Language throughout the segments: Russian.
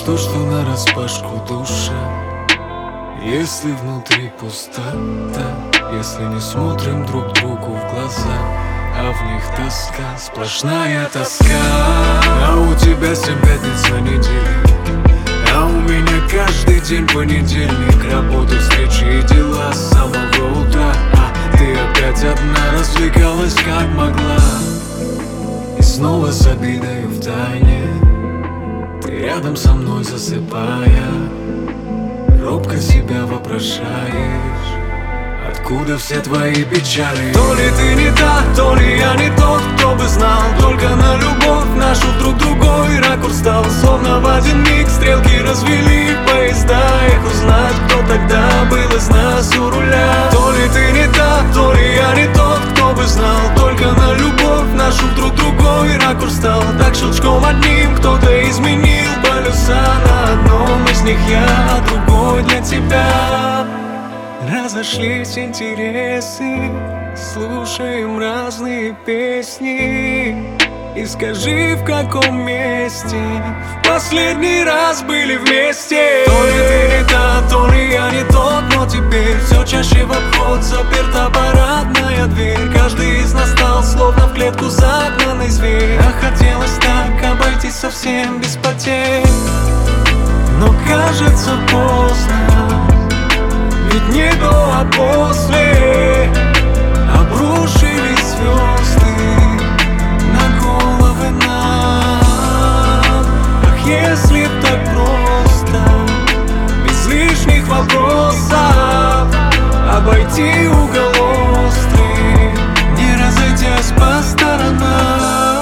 то, что нараспашку душа. Если внутри пустота, если не смотрим друг другу в глаза, а в них тоска, сплошная тоска. А у тебя 7 пятниц на неделе, а у меня каждый день понедельник. Работа, встречи и дела с самого утра. А ты опять одна развлекалась как могла. И снова с обидой в тайне ты рядом со мной засыпая, робко себя вопрошаешь, откуда все твои печали. То ли ты не та, то ли я не тот, кто бы знал. Только на любовь нашу вдруг другой ракурс стал. Словно в один миг стрелки развели поезда. Эх, узнать, кто тогда был из нас у руля. То ли ты не та, то ли я не тот, кто бы знал. Только на любовь нашу вдруг другой ракурс стал. Так щелчком одним кто-то изменил полюса. На одном из них я, а другой для тебя. Разошлись интересы, слушаем разные песни. И скажи, в каком месте в последний раз были вместе. То ли ты не та, то ли я не тот, но теперь все чаще в обход заперта парадная дверь. Каждый из нас стал словно в клетку загнанный зверь. А хотелось так обойтись совсем без потерь, но кажется поздно. Ведь не до, а после обрушились звезды на головы нам. Ах, если б так просто, без лишних вопросов, обойти угол острый, не разойдясь по сторонам.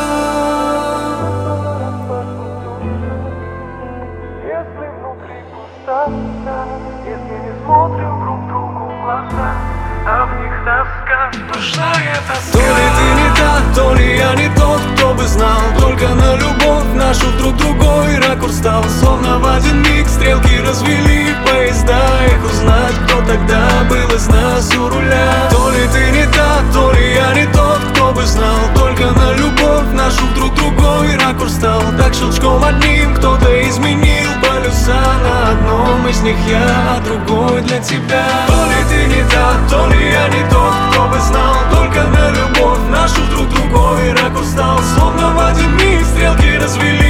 Если внутри пустота, если не смотрим друг другу в глаза, а в них тоска, сплошная тоска. То ли ты не та, то ли я не тот, кто бы знал. Только на любовь нашу вдруг другой ракурс стал. Словно в один миг стрелки развели поезда. Эх, узнать, кто тогда был из нас у руля. То ли ты не та, то ли я не тот, кто бы знал. Только на любовь нашу вдруг другой ракурс стал. Так щелчком одним кто-то изменил полюса. На одном из них я, а другой для тебя. То ли ты не та, то ли я не тот, кто бы знал. Только на любовь нашу вдруг другой ракурс стал. Словно в один миг стрелки развели